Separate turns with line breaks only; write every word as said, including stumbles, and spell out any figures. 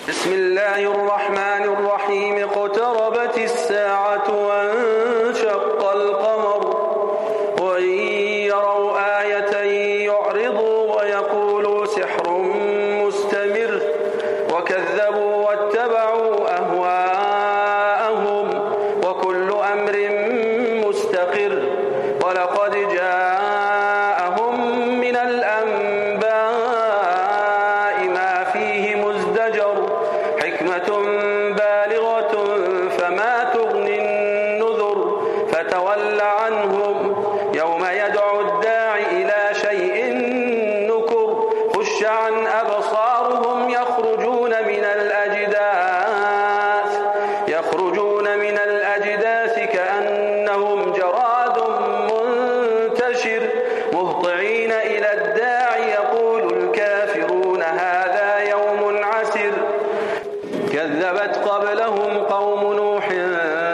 بسم الله الرحمن الرحيم اقتربت الساعة وانشق القمر وإن يروا آية يعرضوا ويقولوا سحر مستمر وكذبوا واتبعوا أهواءهم وكل أمر مستقر ولقد جاءهم من الأنباء ما فيه مزدجر حكمة بالغة فما تغني النذر فتول عنهم يوم يدعو الداعي إلى شيء نكر خش عن أبصارهم يخرجون من الأجداث يخرجون من الأجداث كأنهم جراد منتشر مهطعين إلى الداعي يقول الكافرون هذا يوم عسر كذبت قبلهم قوم نوح